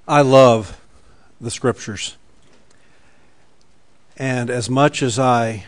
I love the Scriptures. And as much as I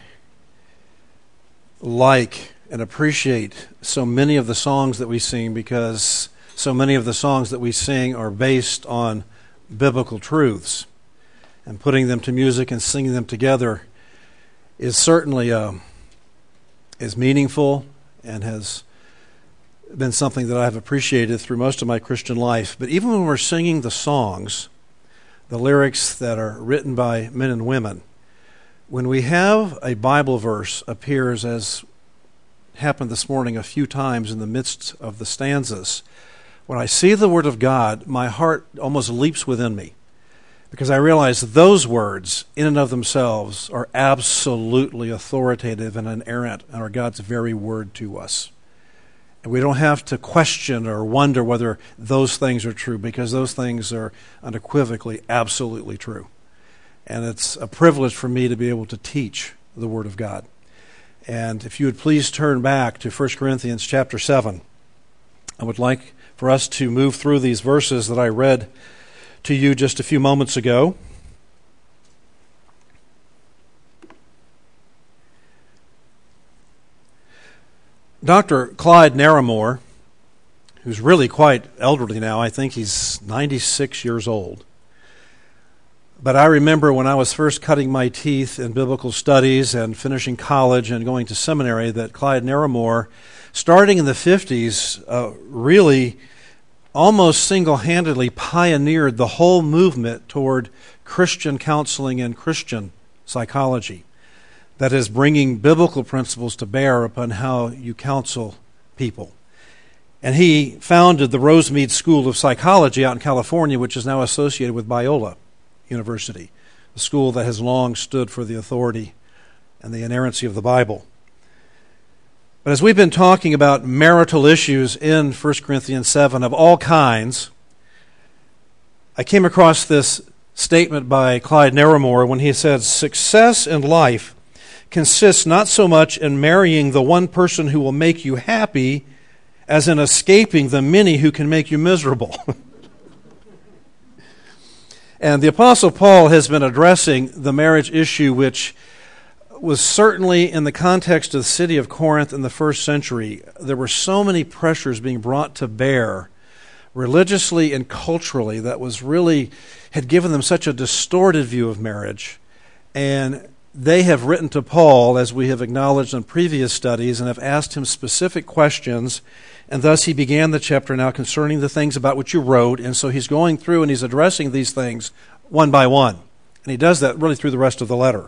like and appreciate so many of the songs that we sing, because so many of the songs that we sing are based on biblical truths, and putting them to music and singing them together is certainly is meaningful and has been something that I've appreciated through most of my Christian life. But even when we're singing the songs, the lyrics that are written by men and women, when we have a Bible verse appears, as happened this morning a few times in the midst of the stanzas, when I see the Word of God, my heart almost leaps within me, because I realize those words in and of themselves are absolutely authoritative and inerrant and are God's very word to us. And we don't have to question or wonder whether those things are true, because those things are unequivocally absolutely true. And it's a privilege for me to be able to teach the Word of God. And if you would please turn back to 1 Corinthians chapter 7, I would like for us to move through these verses that I read to you just a few moments ago. Dr. Clyde Narramore, who's really quite elderly now, I think he's 96 years old. But I remember when I was first cutting my teeth in biblical studies and finishing college and going to seminary, that Clyde Narramore, starting in the 50s, really almost single-handedly pioneered the whole movement toward Christian counseling and Christian psychology. That is, bringing biblical principles to bear upon how you counsel people. And he founded the Rosemead School of Psychology out in California, which is now associated with Biola University, a school that has long stood for the authority and the inerrancy of the Bible. But as we've been talking about marital issues in 1 Corinthians 7 of all kinds, I came across this statement by Clyde Narramore when he said, "Success in life consists not so much in marrying the one person who will make you happy as in escaping the many who can make you miserable." And the Apostle Paul has been addressing the marriage issue, which was certainly in the context of the city of Corinth in the first century. There were so many pressures being brought to bear religiously and culturally that was really had given them such a distorted view of marriage. And they have written to Paul, as we have acknowledged in previous studies, and have asked him specific questions. And thus he began the chapter now concerning the things about which you wrote. And so he's going through and he's addressing these things one by one. And he does that really through the rest of the letter.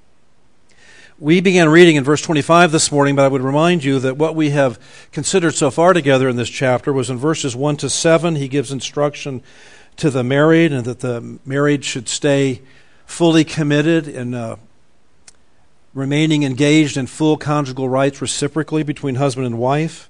We began reading in verse 25 this morning, but I would remind you that what we have considered so far together in this chapter was in verses 1 to 7. He gives instruction to the married, and that the married should stay fully committed and remaining engaged in full conjugal rights reciprocally between husband and wife.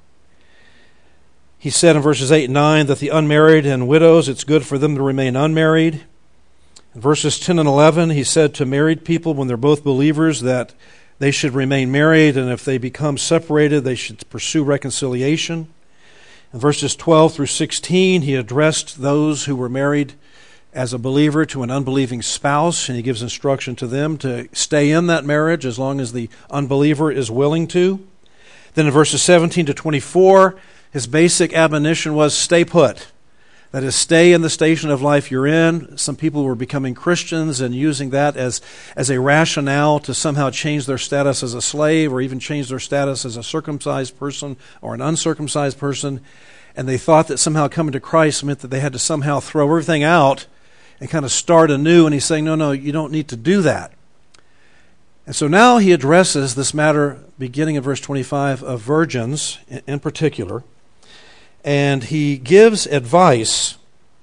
He said in verses 8 and 9 that the unmarried and widows, it's good for them to remain unmarried. In verses 10 and 11, he said to married people, when they're both believers, that they should remain married, and if they become separated, they should pursue reconciliation. In verses 12 through 16, he addressed those who were married as a believer to an unbelieving spouse, and he gives instruction to them to stay in that marriage as long as the unbeliever is willing to. Then in verses 17 to 24, his basic admonition was stay put. That is, stay in the station of life you're in. Some people were becoming Christians and using that as a rationale to somehow change their status as a slave, or even change their status as a circumcised person or an uncircumcised person. And they thought that somehow coming to Christ meant that they had to somehow throw everything out and kind of start anew. And he's saying, no, you don't need to do that. And so now he addresses this matter, beginning in verse 25, of virgins in particular. And he gives advice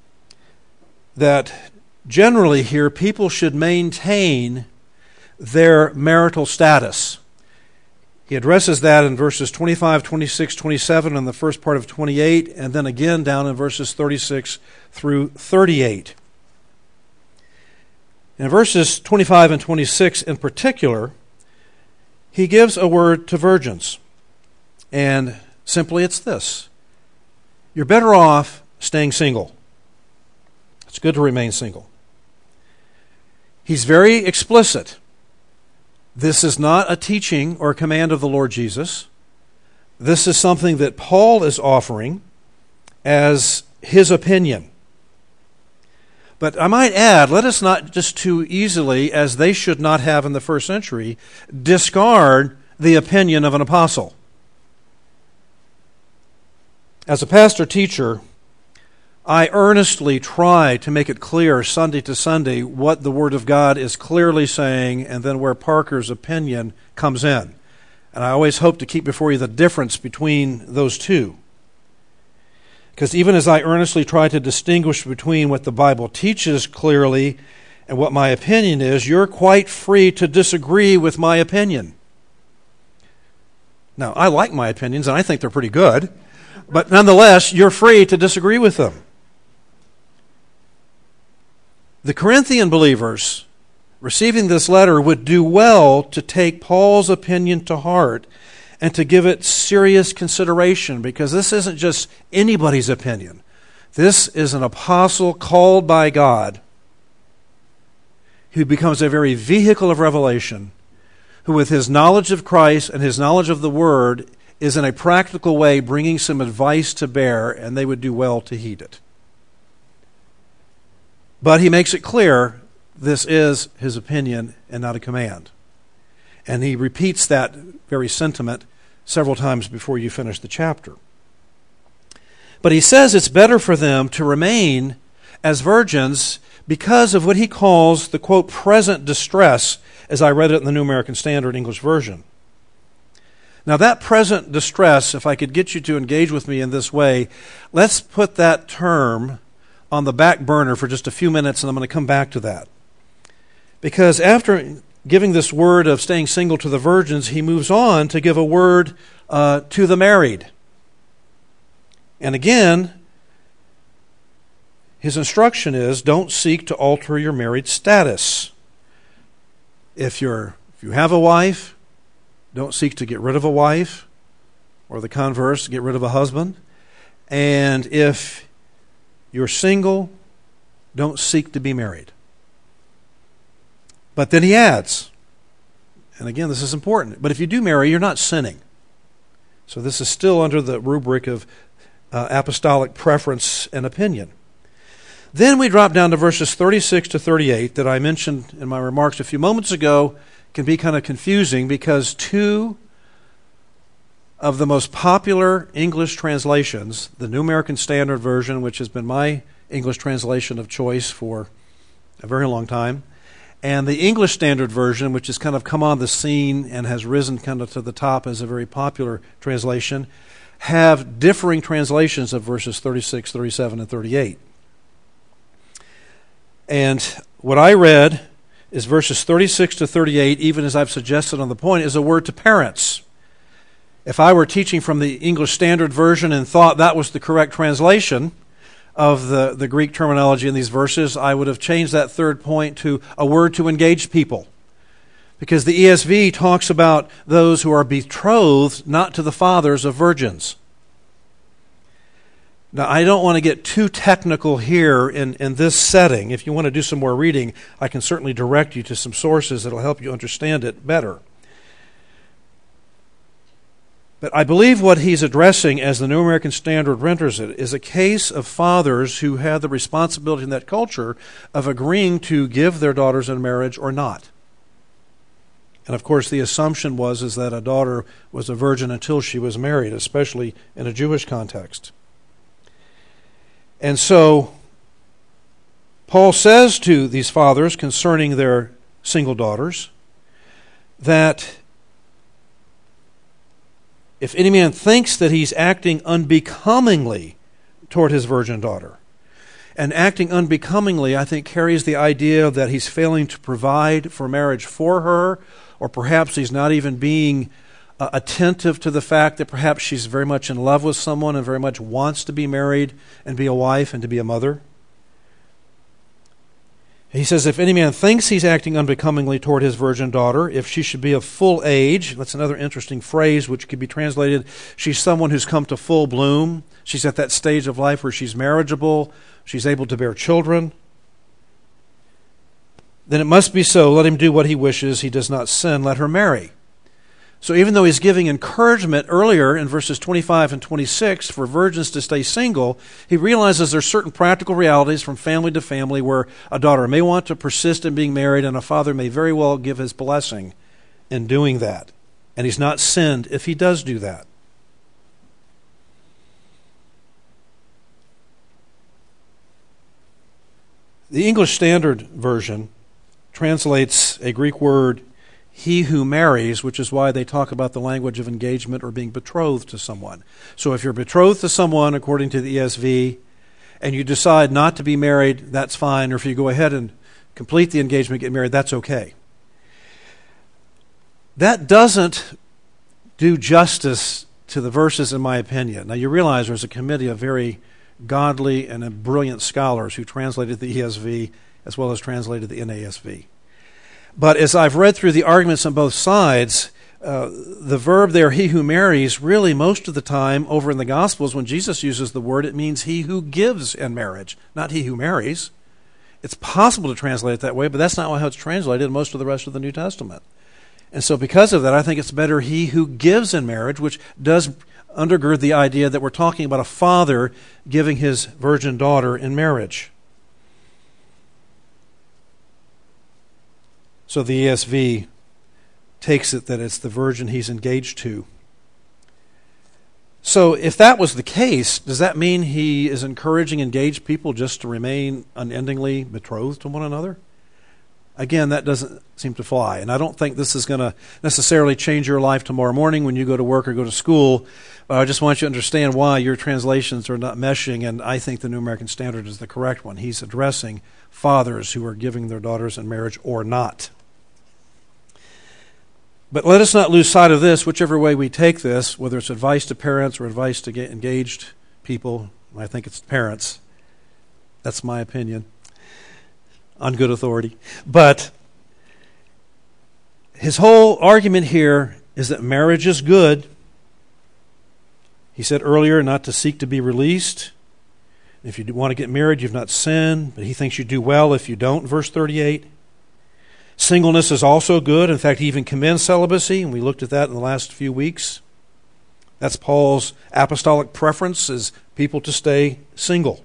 that generally here people should maintain their marital status. He addresses that in verses 25, 26, 27, and the first part of 28, and then again down in verses 36 through 38. In verses 25 and 26 in particular, he gives a word to virgins. And simply it's this: you're better off staying single. It's good to remain single. He's very explicit. This is not a teaching or a command of the Lord Jesus. This is something that Paul is offering as his opinion. But I might add, let us not just too easily, as they should not have in the first century, discard the opinion of an apostle. As a pastor-teacher, I earnestly try to make it clear Sunday to Sunday what the Word of God is clearly saying and then where Parker's opinion comes in. And I always hope to keep before you the difference between those two. Because even as I earnestly try to distinguish between what the Bible teaches clearly and what my opinion is, you're quite free to disagree with my opinion. Now, I like my opinions and I think they're pretty good, but nonetheless, you're free to disagree with them. The Corinthian believers receiving this letter would do well to take Paul's opinion to heart and to give it serious consideration, because this isn't just anybody's opinion. This is an apostle called by God who becomes a very vehicle of revelation, who with his knowledge of Christ and his knowledge of the Word is in a practical way bringing some advice to bear, and they would do well to heed it. But he makes it clear this is his opinion and not a command. And he repeats that very sentiment several times before you finish the chapter. But he says it's better for them to remain as virgins because of what he calls the, quote, present distress, as I read it in the New American Standard English Version. Now that present distress, if I could get you to engage with me in this way, let's put that term on the back burner for just a few minutes, and I'm going to come back to that. Because after giving this word of staying single to the virgins, he moves on to give a word to the married. And again, his instruction is, don't seek to alter your married status. If you have a wife, don't seek to get rid of a wife, or the converse, get rid of a husband. And if you're single, don't seek to be married. But then he adds, and again, this is important, but if you do marry, you're not sinning. So this is still under the rubric of apostolic preference and opinion. Then we drop down to verses 36 to 38 that I mentioned in my remarks a few moments ago. Can be kind of confusing because two of the most popular English translations, the New American Standard Version, which has been my English translation of choice for a very long time, and the English Standard Version, which has kind of come on the scene and has risen kind of to the top as a very popular translation, have differing translations of verses 36, 37, and 38. And what I read is verses 36 to 38, even as I've suggested on the point, is a word to parents. If I were teaching from the English Standard Version and thought that was the correct translation of the Greek terminology in these verses, I would have changed that third point to a word to engage people. Because the ESV talks about those who are betrothed not to the fathers of virgins. Now, I don't want to get too technical here in this setting. If you want to do some more reading, I can certainly direct you to some sources that will help you understand it better. But I believe what he's addressing, as the New American Standard renders it, is a case of fathers who had the responsibility in that culture of agreeing to give their daughters in marriage or not. And of course, the assumption was that a daughter was a virgin until she was married, especially in a Jewish context. And so, Paul says to these fathers concerning their single daughters that if any man thinks that he's acting unbecomingly toward his virgin daughter, and acting unbecomingly, I think, carries the idea that he's failing to provide for marriage for her, or perhaps he's not even being attentive to the fact that perhaps she's very much in love with someone and very much wants to be married and be a wife and to be a mother. He says, if any man thinks he's acting unbecomingly toward his virgin daughter, if she should be of full age, that's another interesting phrase which could be translated, she's someone who's come to full bloom. She's at that stage of life where she's marriageable, she's able to bear children. then it must be so. Let him do what he wishes. He does not sin. Let her marry. So even though he's giving encouragement earlier in verses 25 and 26 for virgins to stay single, he realizes there's certain practical realities from family to family where a daughter may want to persist in being married and a father may very well give his blessing in doing that. And he's not sinned if he does do that. The English Standard Version translates a Greek word, he who marries, which is why they talk about the language of engagement or being betrothed to someone. So if you're betrothed to someone, according to the ESV, and you decide not to be married, that's fine. Or if you go ahead and complete the engagement, get married, that's okay. That doesn't do justice to the verses, in my opinion. Now you realize there's a committee of very godly and brilliant scholars who translated the ESV as well as translated the NASV. But as I've read through the arguments on both sides, the verb there, he who marries, really most of the time over in the Gospels when Jesus uses the word, it means he who gives in marriage, not he who marries. It's possible to translate it that way, but that's not how it's translated in most of the rest of the New Testament. And so because of that, I think it's better he who gives in marriage, which does undergird the idea that we're talking about a father giving his virgin daughter in marriage. So the ESV takes it that it's the virgin he's engaged to. So if that was the case, does that mean he is encouraging engaged people just to remain unendingly betrothed to one another? Again, that doesn't seem to fly. And I don't think this is going to necessarily change your life tomorrow morning when you go to work or go to school. But I just want you to understand why your translations are not meshing, and I think the New American Standard is the correct one. He's addressing fathers who are giving their daughters in marriage or not. But let us not lose sight of this, whichever way we take this, whether it's advice to parents or advice to get engaged people. I think it's parents. That's my opinion, on good authority. But his whole argument here is that marriage is good. He said earlier not to seek to be released. If you want to get married, you've not sinned, but he thinks you do well if you don't, verse 38. Singleness is also good. In fact, he even commends celibacy, and we looked at that in the last few weeks. That's Paul's apostolic preference, is people to stay single.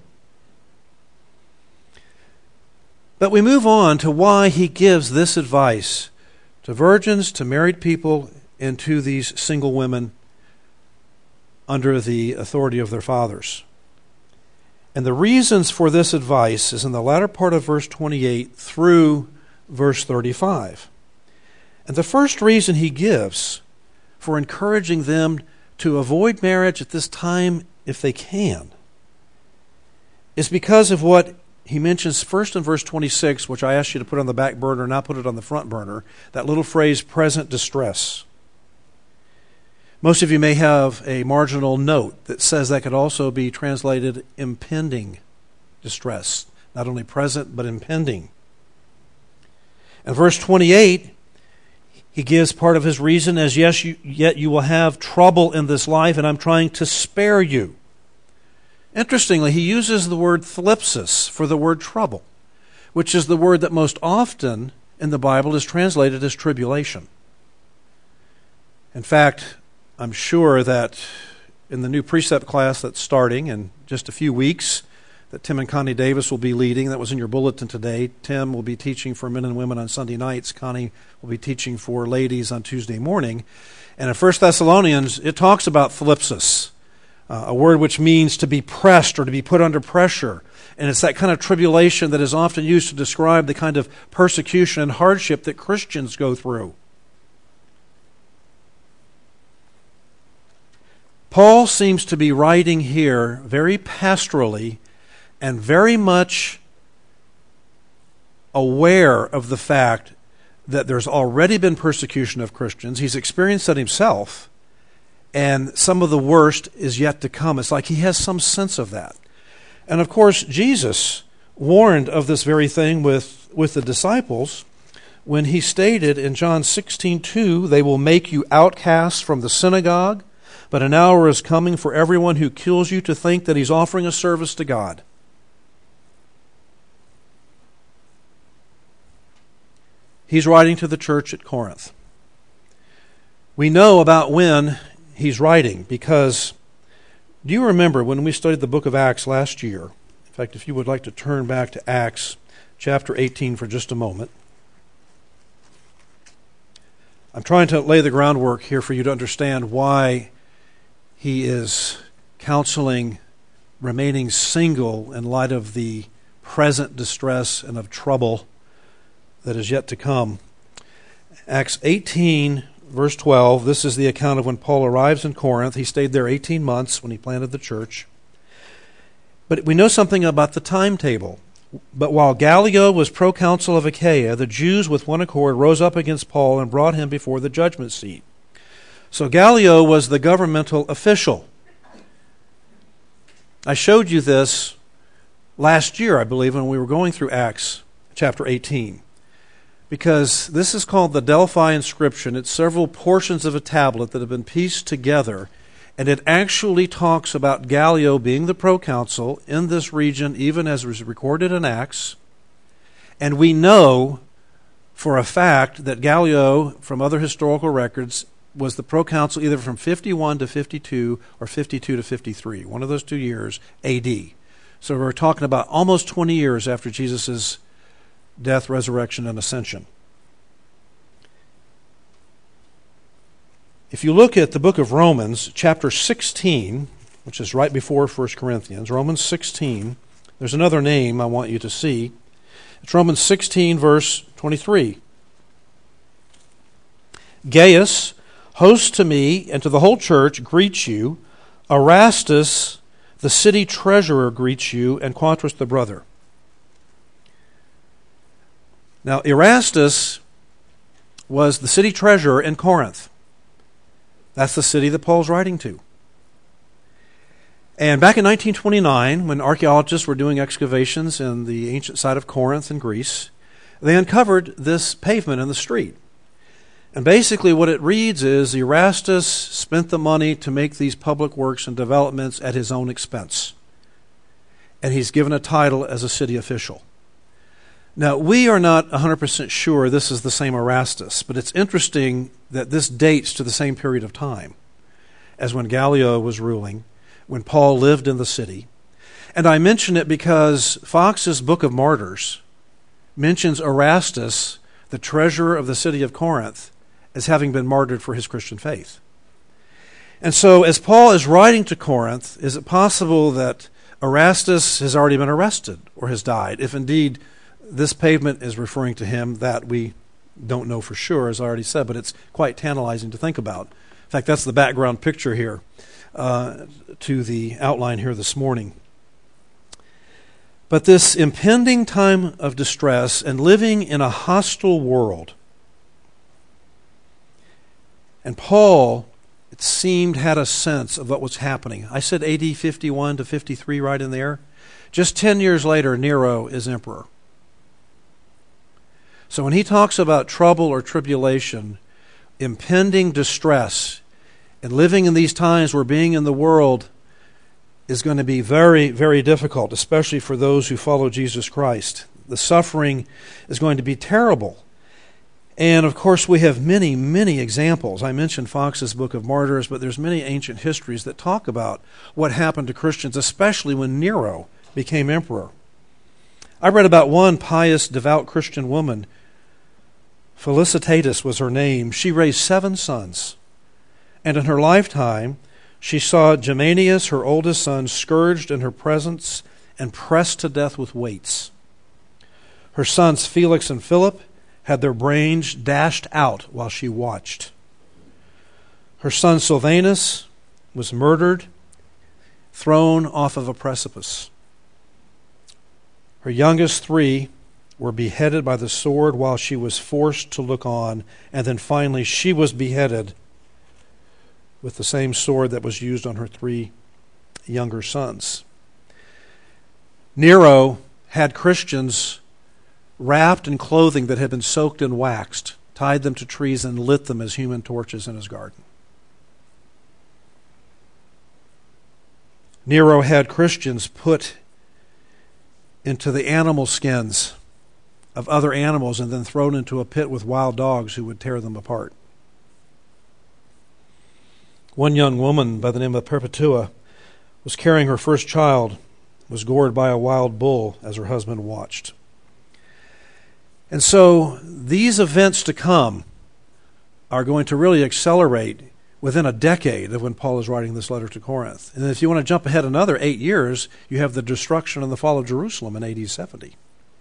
But we move on to why he gives this advice to virgins, to married people, and to these single women under the authority of their fathers. And the reasons for this advice is in the latter part of verse 28 through verse 35. And the first reason he gives for encouraging them to avoid marriage at this time, if they can, is because of what he mentions first in verse 26, which I asked you to put on the back burner, now put it on the front burner, that little phrase, present distress. Most of you may have a marginal note that says that could also be translated impending distress, not only present but impending. In verse 28, he gives part of his reason as, yes, yet you will have trouble in this life, and I'm trying to spare you. Interestingly, he uses the word thlipsis for the word trouble, which is the word that most often in the Bible is translated as tribulation. In fact, I'm sure that in the new precept class that's starting in just a few weeks, that Tim and Connie Davis will be leading. That was in your bulletin today. Tim will be teaching for men and women on Sunday nights. Connie will be teaching for ladies on Tuesday morning. And in 1 Thessalonians, it talks about thlipsis, a word which means to be pressed or to be put under pressure. And it's that kind of tribulation that is often used to describe the kind of persecution and hardship that Christians go through. Paul seems to be writing here very pastorally and very much aware of the fact that there's already been persecution of Christians. He's experienced that himself, and some of the worst is yet to come. It's like he has some sense of that. And of course, Jesus warned of this very thing with the disciples when he stated in John 16:2, they will make you outcasts from the synagogue, but an hour is coming for everyone who kills you to think that he's offering a service to God. he's writing to the church at Corinth. We know about when he's writing because do you remember when we studied the book of Acts last year? In fact, if you would like to turn back to Acts chapter 18 for just a moment. I'm trying to lay the groundwork here for you to understand why he is counseling remaining single in light of the present distress and of trouble that is yet to come. Acts 18, verse 12, this is the account of when Paul arrives in Corinth. He stayed there 18 months when he planted the church. But we know something about the timetable. But while Gallio was proconsul of Achaia, the Jews with one accord rose up against Paul and brought him before the judgment seat. So Gallio was the governmental official. I showed you this last year, I believe, when we were going through Acts chapter 18. Because this is called the Delphi inscription. It's several portions of a tablet that have been pieced together. And it actually talks about Gallio being the proconsul in this region, even as was recorded in Acts. And we know for a fact that Gallio, from other historical records, was the proconsul either from 51 to 52 or 52 to 53, one of those 2 years, A.D. So we're talking about almost 20 years after Jesus' death, resurrection, and ascension. If you look at the book of Romans, chapter 16, which is right before 1 Corinthians, Romans 16, there's another name I want you to see. It's Romans 16, verse 23. Gaius, host to me and to the whole church, greets you. Erastus, the city treasurer, greets you, and Quantrus, the brother. Now, Erastus was the city treasurer in Corinth. That's the city that Paul's writing to. And back in 1929, when archaeologists were doing excavations in the ancient site of Corinth in Greece, they uncovered this pavement in the street. And basically what it reads is Erastus spent the money to make these public works and developments at his own expense. And he's given a title as a city official. Now, we are not 100% sure this is the same Erastus, but it's interesting that this dates to the same period of time as when Gallio was ruling, when Paul lived in the city. And I mention it because Fox's Book of Martyrs mentions Erastus, the treasurer of the city of Corinth, as having been martyred for his Christian faith. And so, as Paul is writing to Corinth, is it possible that Erastus has already been arrested or has died? If indeed this pavement is referring to him, that we don't know for sure, as I already said, but it's quite tantalizing to think about. In fact, that's the background picture here to the outline here this morning. But this impending time of distress and living in a hostile world, and Paul, it seemed, had a sense of what was happening. I said AD 51 to 53 right in there. Just 10 years later, Nero is emperor. So when he talks about trouble or tribulation, impending distress, and living in these times where being in the world is going to be very, very difficult, especially for those who follow Jesus Christ. The suffering is going to be terrible. And of course we have many, many examples. I mentioned Fox's Book of Martyrs, but there's many ancient histories that talk about what happened to Christians, especially when Nero became emperor. I read about one pious, devout Christian woman. Felicitatus was her name. She raised 7 sons. And in her lifetime, she saw Germanius, her oldest son, scourged in her presence and pressed to death with weights. Her sons Felix and Philip had their brains dashed out while she watched. Her son Sylvanus was murdered, thrown off of a precipice. Her youngest 3 were beheaded by the sword while she was forced to look on, and then finally she was beheaded with the same sword that was used on her 3 younger sons. Nero had Christians wrapped in clothing that had been soaked and waxed, tied them to trees, and lit them as human torches in his garden. Nero had Christians put into the animal skins of other animals and then thrown into a pit with wild dogs who would tear them apart. One young woman by the name of Perpetua was carrying her first child, was gored by a wild bull as her husband watched. And so these events to come are going to really accelerate within a decade of when Paul is writing this letter to Corinth. And if you want to jump ahead another 8 years, you have the destruction and the fall of Jerusalem in AD 70.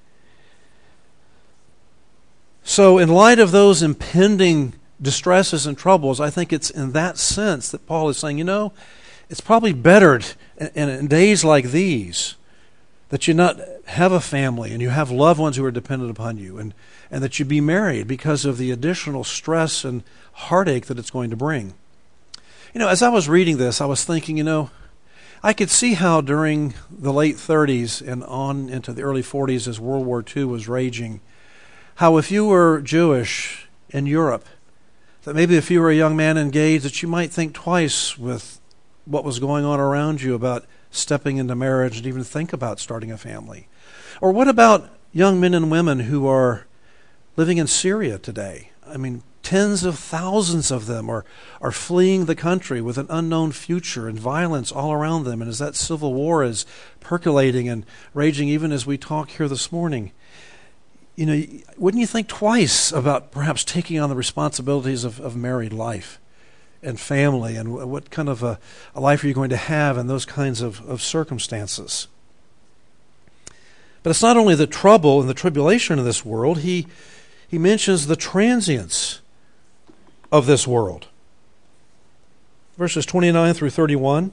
So in light of those impending distresses and troubles, I think it's in that sense that Paul is saying, it's probably better in days like these that you not have a family and you have loved ones who are dependent upon you, and that you be married because of the additional stress and heartache that it's going to bring. As I was reading this, I was thinking, I could see how during the late 30s and on into the early 40s as World War II was raging, how if you were Jewish in Europe, that maybe if you were a young man engaged, that you might think twice with what was going on around you about stepping into marriage and even think about starting a family. Or what about young men and women who are living in Syria today? Tens of thousands of them are fleeing the country with an unknown future and violence all around them. And as that civil war is percolating and raging even as we talk here this morning, wouldn't you think twice about perhaps taking on the responsibilities of married life and family, and what kind of a life are you going to have in those kinds of circumstances? But it's not only the trouble and the tribulation of this world. He mentions the transience of this world. Verses 29 through 31.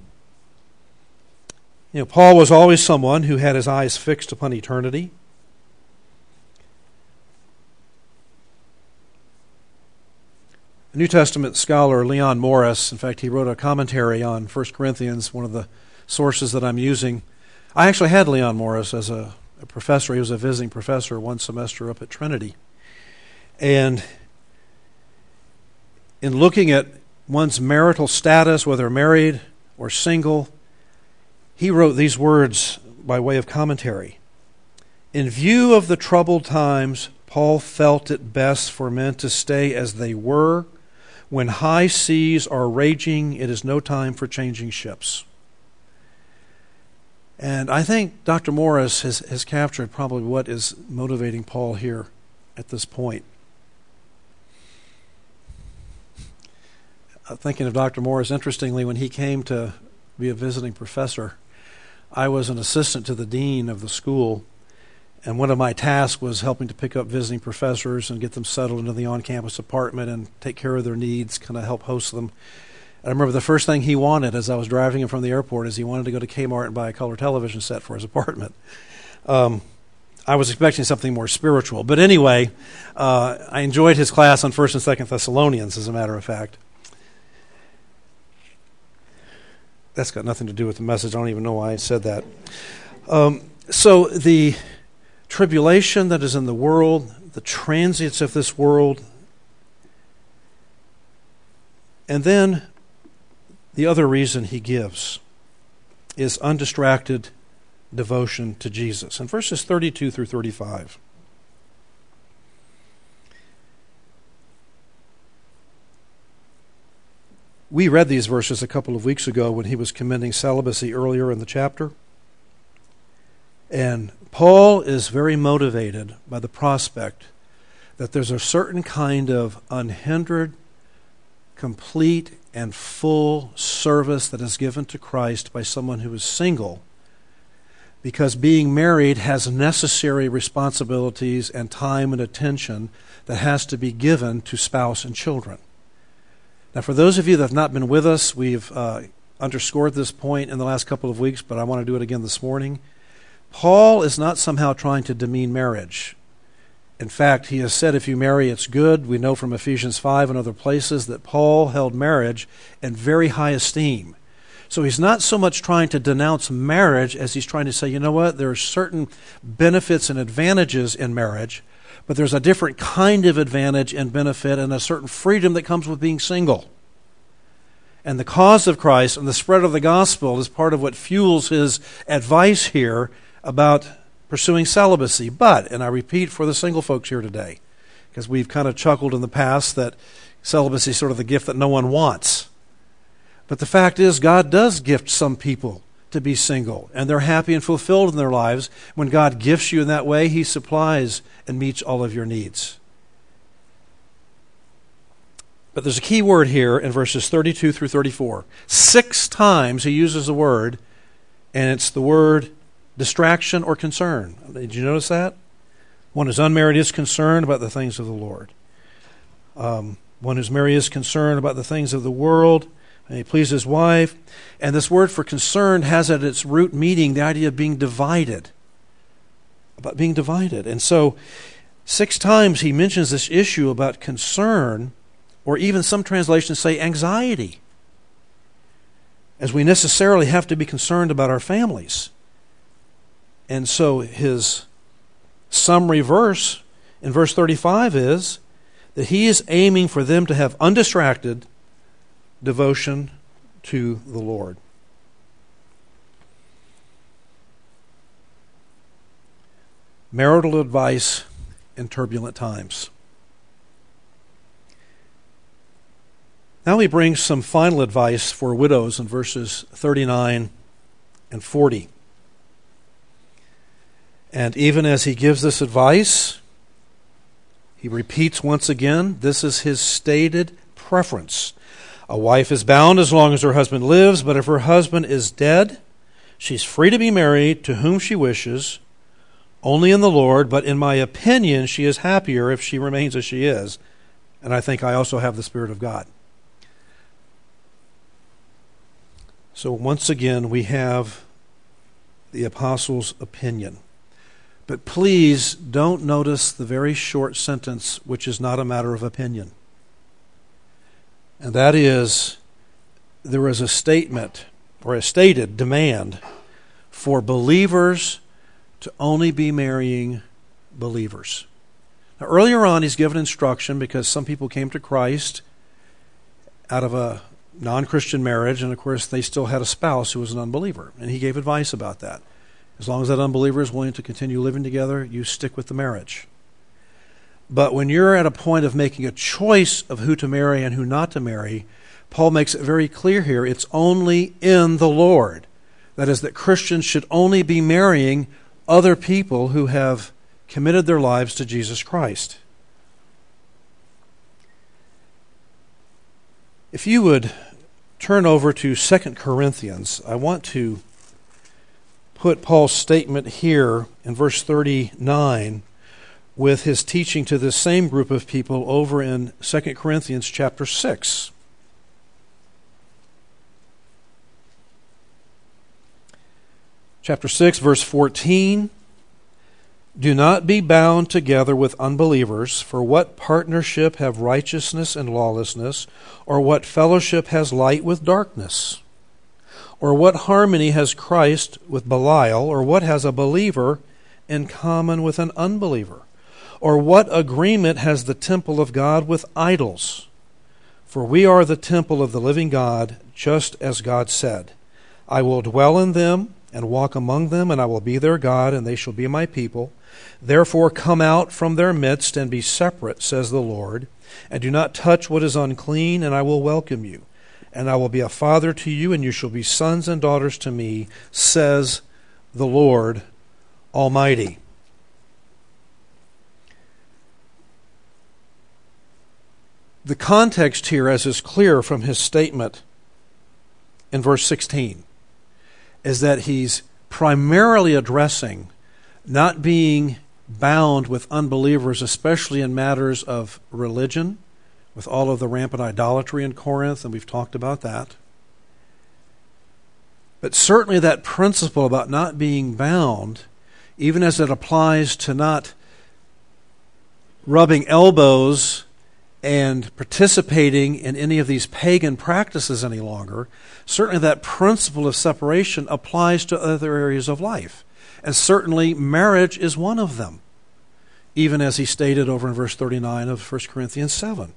Paul was always someone who had his eyes fixed upon eternity. A New Testament scholar, Leon Morris, in fact, he wrote a commentary on 1 Corinthians, one of the sources that I'm using. I actually had Leon Morris as a professor. He was a visiting professor one semester up at Trinity. And in looking at one's marital status, whether married or single, he wrote these words by way of commentary. In view of the troubled times, Paul felt it best for men to stay as they were. When high seas are raging, it is no time for changing ships. And I think Dr. Morris has captured probably what is motivating Paul here at this point. Thinking of Dr. Morris, interestingly, when he came to be a visiting professor, I was an assistant to the dean of the school, and one of my tasks was helping to pick up visiting professors and get them settled into the on-campus apartment and take care of their needs, kind of help host them. And I remember the first thing he wanted as I was driving him from the airport is he wanted to go to Kmart and buy a color television set for his apartment. I was expecting something more spiritual. But anyway, I enjoyed his class on 1st and 2nd Thessalonians, as a matter of fact. That's got nothing to do with the message. I don't even know why I said that. So the tribulation that is in the world, the transience of this world, and then the other reason he gives is undistracted devotion to Jesus. In verses 32 through 35. We read these verses a couple of weeks ago when he was commending celibacy earlier in the chapter. And Paul is very motivated by the prospect that there's a certain kind of unhindered, complete, and full service that is given to Christ by someone who is single, because being married has necessary responsibilities and time and attention that has to be given to spouse and children. Now, for those of you that have not been with us, we've underscored this point in the last couple of weeks, but I want to do it again this morning. Paul is not somehow trying to demean marriage. In fact, he has said if you marry, it's good. We know from Ephesians 5 and other places that Paul held marriage in very high esteem. So he's not so much trying to denounce marriage as he's trying to say, you know what, there are certain benefits and advantages in marriage, but there's a different kind of advantage and benefit and a certain freedom that comes with being single. And the cause of Christ and the spread of the gospel is part of what fuels his advice here about pursuing celibacy. But, and I repeat for the single folks here today, because we've kind of chuckled in the past that celibacy is sort of the gift that no one wants. But the fact is, God does gift some people to be single, and they're happy and fulfilled in their lives. When God gifts you in that way, He supplies and meets all of your needs. But there's a key word here in verses 32 through 34. 6 times He uses the word, and it's the word distraction or concern. Did you notice that? One who's unmarried is concerned about the things of the Lord. One who's married is concerned about the things of the world, and he pleases his wife. And this word for concerned has at its root meaning the idea of being divided. About being divided. And so 6 times he mentions this issue about concern, or even some translations say anxiety, as we necessarily have to be concerned about our families. And so his summary verse in verse 35 is that he is aiming for them to have undistracted devotion to the Lord. Marital advice in turbulent times. Now he brings some final advice for widows in verses 39 and 40. And even as he gives this advice, he repeats once again, this is his stated preference. A wife is bound as long as her husband lives, but if her husband is dead, she's free to be married to whom she wishes, only in the Lord, but in my opinion, she is happier if she remains as she is. And I think I also have the Spirit of God. So once again, we have the apostle's opinion. But please don't notice the very short sentence, which is not a matter of opinion. And that is, there is a statement or a stated demand for believers to only be marrying believers. Now, earlier on, he's given instruction because some people came to Christ out of a non-Christian marriage, and of course they still had a spouse who was an unbeliever. And he gave advice about that. As long as that unbeliever is willing to continue living together, you stick with the marriage. But when you're at a point of making a choice of who to marry and who not to marry, Paul makes it very clear here, it's only in the Lord. That is, that Christians should only be marrying other people who have committed their lives to Jesus Christ. If you would turn over to 2 Corinthians, I want to put Paul's statement here in verse 39 with his teaching to this same group of people over in 2 Corinthians chapter 6. Chapter 6, verse 14. Do not be bound together with unbelievers, for what partnership have righteousness and lawlessness, or what fellowship has light with darkness? Or what harmony has Christ with Belial, or what has a believer in common with an unbeliever? Or what agreement has the temple of God with idols? For we are the temple of the living God, just as God said, I will dwell in them and walk among them, and I will be their God, and they shall be my people. Therefore come out from their midst and be separate, says the Lord, and do not touch what is unclean, and I will welcome you. And I will be a father to you, and you shall be sons and daughters to me, says the Lord Almighty. The context here, as is clear from his statement in verse 16, is that he's primarily addressing not being bound with unbelievers, especially in matters of religion, with all of the rampant idolatry in Corinth, and we've talked about that. But certainly that principle about not being bound, even as it applies to not rubbing elbows and participating in any of these pagan practices any longer, certainly that principle of separation applies to other areas of life. And certainly marriage is one of them, even as he stated over in verse 39 of 1 Corinthians 7.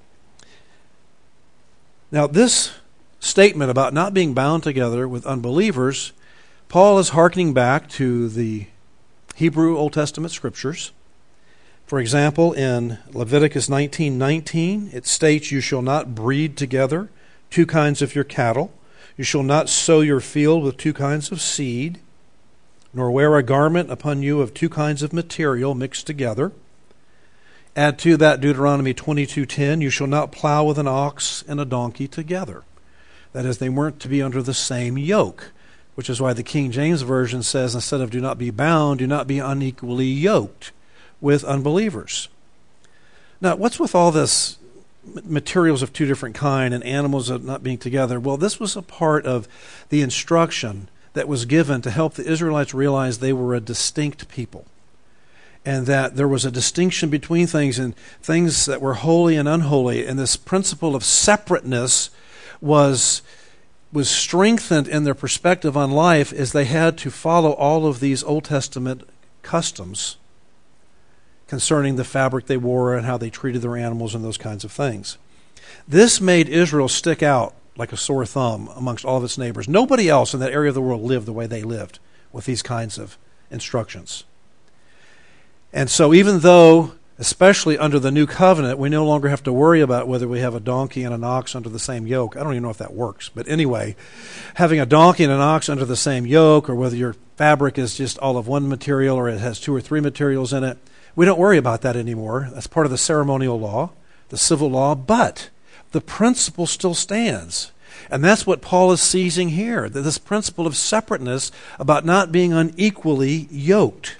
Now, this statement about not being bound together with unbelievers, Paul is hearkening back to the Hebrew Old Testament scriptures. For example, in Leviticus 19:19, it states, "You shall not breed together two kinds of your cattle. You shall not sow your field with two kinds of seed, nor wear a garment upon you of two kinds of material mixed together." Add to that Deuteronomy 22:10, "You shall not plow with an ox and a donkey together." That is, they weren't to be under the same yoke, which is why the King James Version says, instead of "do not be bound," "do not be unequally yoked with unbelievers." Now, what's with all this materials of two different kind and animals of not being together? Well, this was a part of the instruction that was given to help the Israelites realize they were a distinct people, and that there was a distinction between things and things that were holy and unholy. And this principle of separateness was strengthened in their perspective on life as they had to follow all of these Old Testament customs concerning the fabric they wore and how they treated their animals and those kinds of things. This made Israel stick out like a sore thumb amongst all of its neighbors. Nobody else in that area of the world lived the way they lived with these kinds of instructions. And so even though, especially under the new covenant, we no longer have to worry about whether we have a donkey and an ox under the same yoke. I don't even know if that works. But anyway, having a donkey and an ox under the same yoke, or whether your fabric is just all of one material or it has two or three materials in it, we don't worry about that anymore. That's part of the ceremonial law, the civil law, but the principle still stands. And that's what Paul is seizing here, that this principle of separateness, about not being unequally yoked.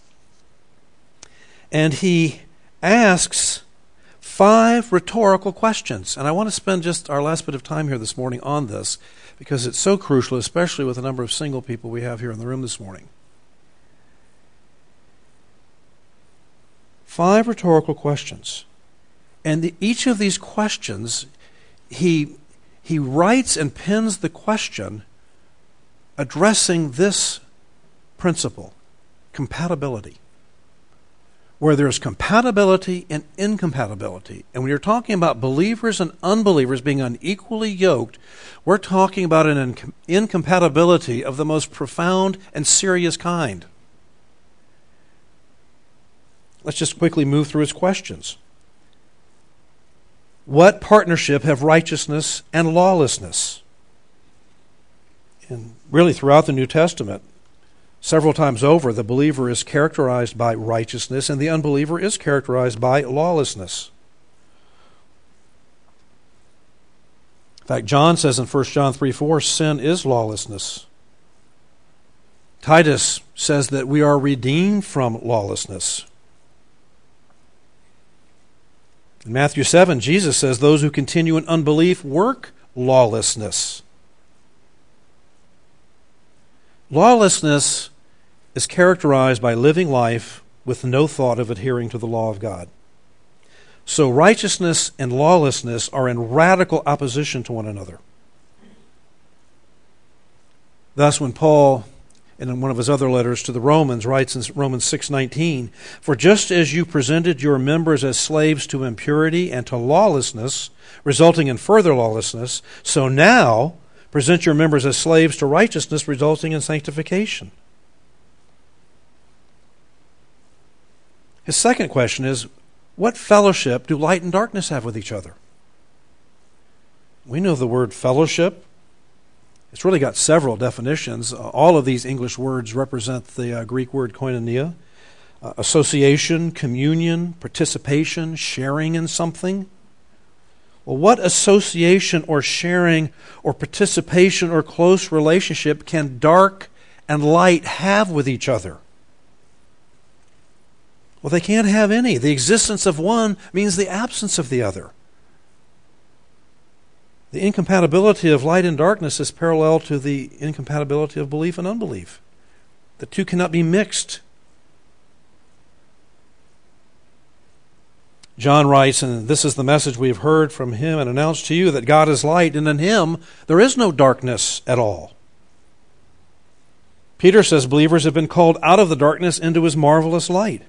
And he asks 5 rhetorical questions. And I want to spend just our last bit of time here this morning on this, because it's so crucial, especially with the number of single people we have here in the room this morning. 5 rhetorical questions. And each of these questions, he writes and pins the question addressing this principle, compatibility. Where there's compatibility and incompatibility. And when you're talking about believers and unbelievers being unequally yoked, we're talking about an incompatibility of the most profound and serious kind. Let's just quickly move through his questions. What partnership have righteousness and lawlessness? And really throughout the New Testament, several times over, the believer is characterized by righteousness and the unbeliever is characterized by lawlessness. In fact, John says in 1 John 3:4, sin is lawlessness. Titus says that we are redeemed from lawlessness. In Matthew 7, Jesus says those who continue in unbelief work lawlessness. Lawlessness is characterized by living life with no thought of adhering to the law of God. So righteousness and lawlessness are in radical opposition to one another. Thus, when Paul, in one of his other letters to the Romans, writes in Romans 6:19, "For just as you presented your members as slaves to impurity and to lawlessness, resulting in further lawlessness, so now present your members as slaves to righteousness, resulting in sanctification." His second question is, what fellowship do light and darkness have with each other? We know the word fellowship. It's really got several definitions. All of these English words represent the Greek word koinonia. Association, communion, participation, sharing in something. Well, what association or sharing or participation or close relationship can dark and light have with each other? Well, they can't have any. The existence of one means the absence of the other. The incompatibility of light and darkness is parallel to the incompatibility of belief and unbelief. The two cannot be mixed. John writes, and this is the message we have heard from him and announced to you, that God is light, and in him there is no darkness at all. Peter says believers have been called out of the darkness into his marvelous light.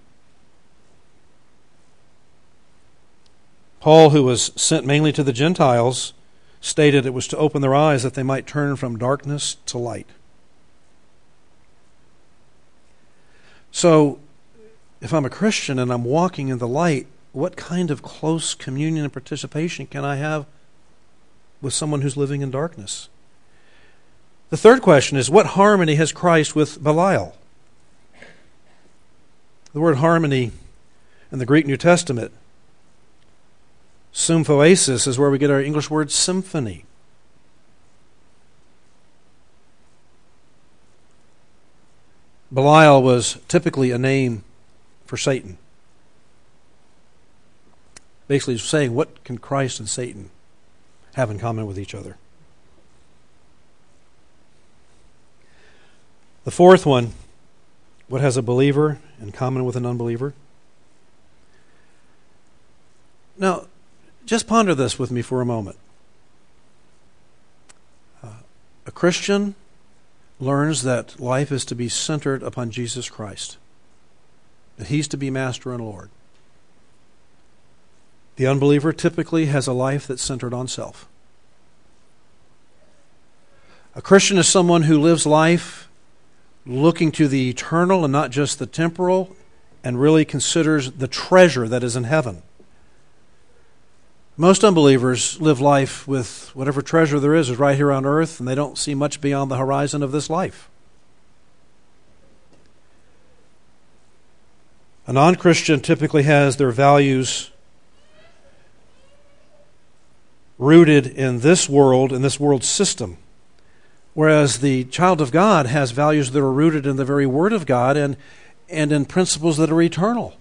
Paul, who was sent mainly to the Gentiles, stated it was to open their eyes that they might turn from darkness to light. So, if I'm a Christian and I'm walking in the light, what kind of close communion and participation can I have with someone who's living in darkness? The third question is, what harmony has Christ with Belial? The word harmony in the Greek New Testament, symphoesis, is where we get our English word symphony. Belial was typically a name for Satan. Basically saying, what can Christ and Satan have in common with each other? The fourth one, what has a believer in common with an unbeliever? Now, just ponder this with me for a moment. A Christian learns that life is to be centered upon Jesus Christ, that He's to be Master and Lord. The unbeliever typically has a life that's centered on self. A Christian is someone who lives life looking to the eternal and not just the temporal, and really considers the treasure that is in heaven. Most unbelievers live life with whatever treasure there is right here on earth, and they don't see much beyond the horizon of this life. A non-Christian typically has their values rooted in this world system, whereas the child of God has values that are rooted in the very Word of God and in principles that are eternal.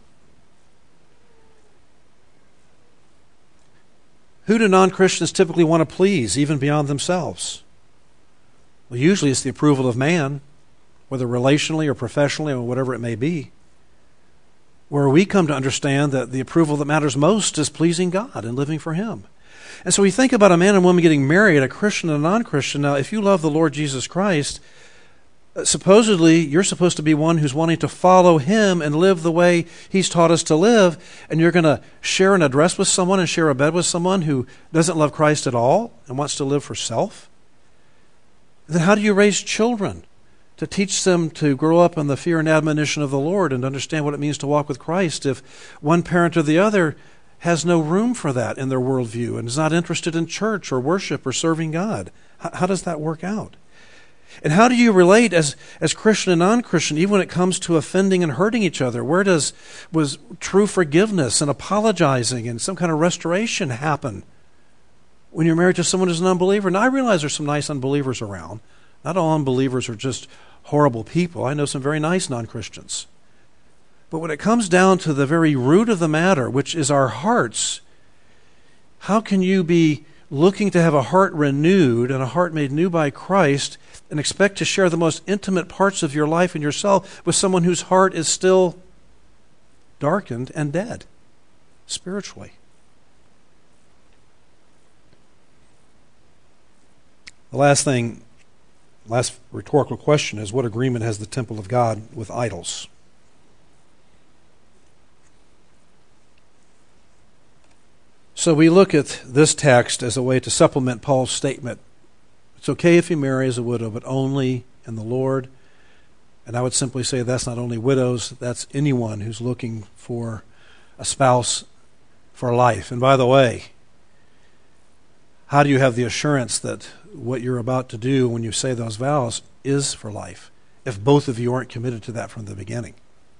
Who do non-Christians typically want to please, even beyond themselves? Well, usually it's the approval of man, whether relationally or professionally or whatever it may be, where we come to understand that the approval that matters most is pleasing God and living for Him. And so we think about a man and woman getting married, a Christian and a non-Christian. Now, if you love the Lord Jesus Christ, supposedly you're supposed to be one who's wanting to follow Him and live the way He's taught us to live, and you're going to share an address with someone and share a bed with someone who doesn't love Christ at all and wants to live for self? Then how do you raise children to teach them to grow up in the fear and admonition of the Lord and understand what it means to walk with Christ if one parent or the other has no room for that in their worldview and is not interested in church or worship or serving God? How does that work out? And how do you relate as Christian and non-Christian, even when it comes to offending and hurting each other? Was true forgiveness and apologizing and some kind of restoration happen when you're married to someone who's an unbeliever? Now, I realize there's some nice unbelievers around. Not all unbelievers are just horrible people. I know some very nice non-Christians. But when it comes down to the very root of the matter, which is our hearts, how can you be looking to have a heart renewed and a heart made new by Christ and expect to share the most intimate parts of your life and yourself with someone whose heart is still darkened and dead spiritually? The last rhetorical question is, what agreement has the temple of God with idols? So we look at this text as a way to supplement Paul's statement. It's okay if you marry as a widow, but only in the Lord. And I would simply say that's not only widows, that's anyone who's looking for a spouse for life. And by the way, how do you have the assurance that what you're about to do when you say those vows is for life, if both of you aren't committed to that from the beginning?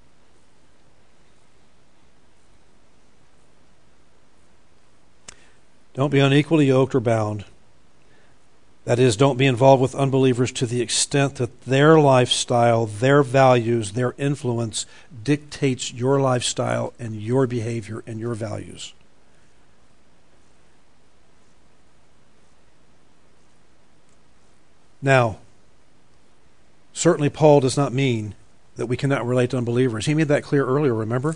Don't be unequally yoked or bound. That is, don't be involved with unbelievers to the extent that their lifestyle, their values, their influence dictates your lifestyle and your behavior and your values. Now, certainly Paul does not mean that we cannot relate to unbelievers. He made that clear earlier, remember?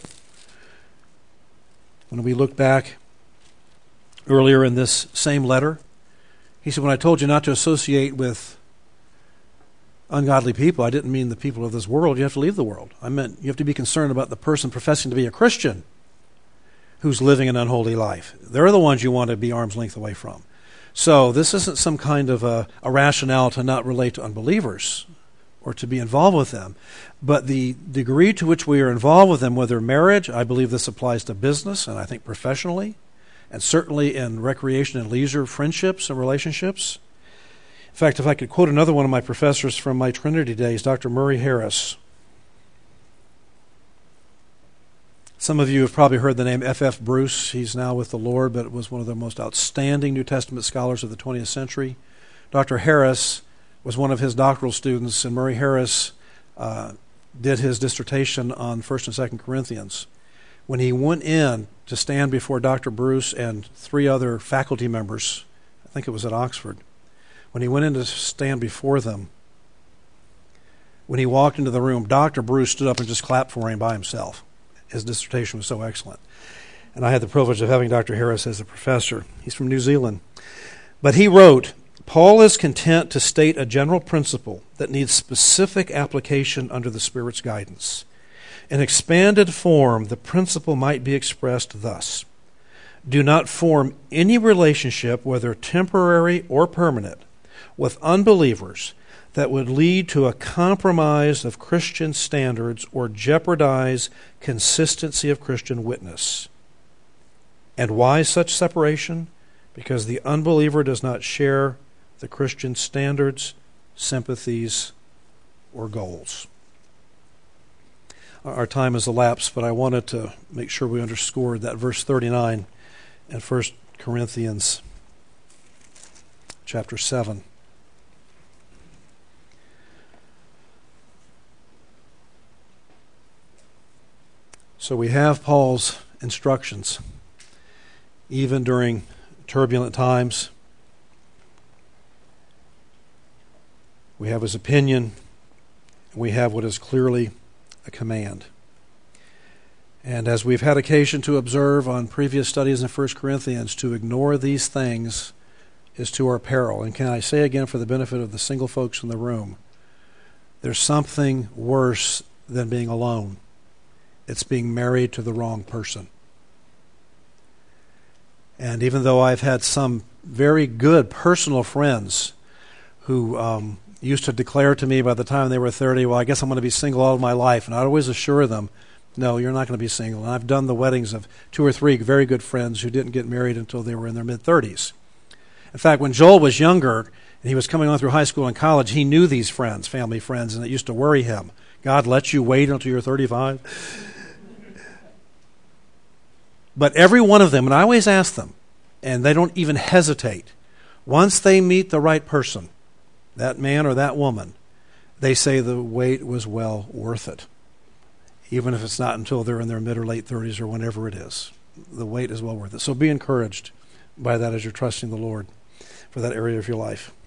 When we look back earlier in this same letter, he said, when I told you not to associate with ungodly people, I didn't mean the people of this world. You have to leave the world. I meant you have to be concerned about the person professing to be a Christian who's living an unholy life. They're the ones you want to be arm's length away from. So this isn't some kind of a rationale to not relate to unbelievers. or to be involved with them. But the degree to which we are involved with them, whether marriage, I believe this applies to business, and I think professionally, and certainly in recreation and leisure friendships and relationships. In fact, if I could quote another one of my professors from my Trinity days, Dr. Murray Harris. Some of you have probably heard the name F.F. Bruce. He's now with the Lord, but was one of the most outstanding New Testament scholars of the 20th century. Dr. Harris was one of his doctoral students, and Murray Harris did his dissertation on 1st and 2nd Corinthians. When he went in to stand before Dr. Bruce and 3 other faculty members, I think it was at Oxford, when he went in to stand before them, when he walked into the room, Dr. Bruce stood up and just clapped for him by himself. His dissertation was so excellent. And I had the privilege of having Dr. Harris as a professor. He's from New Zealand. But he wrote, Paul is content to state a general principle that needs specific application under the Spirit's guidance. In expanded form, the principle might be expressed thus. Do not form any relationship, whether temporary or permanent, with unbelievers that would lead to a compromise of Christian standards or jeopardize consistency of Christian witness. And why such separation? Because the unbeliever does not share the Christian standards, sympathies, or goals. Our time has elapsed, but I wanted to make sure we underscored that verse 39 in 1 Corinthians chapter 7. So we have Paul's instructions, even during turbulent times. We have his opinion. We have what is clearly a command. And as we've had occasion to observe on previous studies in 1 Corinthians, to ignore these things is to our peril. And can I say again, for the benefit of the single folks in the room, there's something worse than being alone. It's being married to the wrong person. And even though I've had some very good personal friends who used to declare to me by the time they were 30, well, I guess I'm going to be single all of my life. And I'd always assure them, no, you're not going to be single. And I've done the weddings of 2 or 3 very good friends who didn't get married until they were in their mid-30s. In fact, when Joel was younger and he was coming on through high school and college, he knew these friends, family friends, and it used to worry him. God lets you wait until you're 35? But every one of them, and I always ask them, and they don't even hesitate, once they meet the right person, that man or that woman, they say the wait was well worth it. Even if it's not until they're in their mid or late 30s or whenever it is. The wait is well worth it. So be encouraged by that as you're trusting the Lord for that area of your life.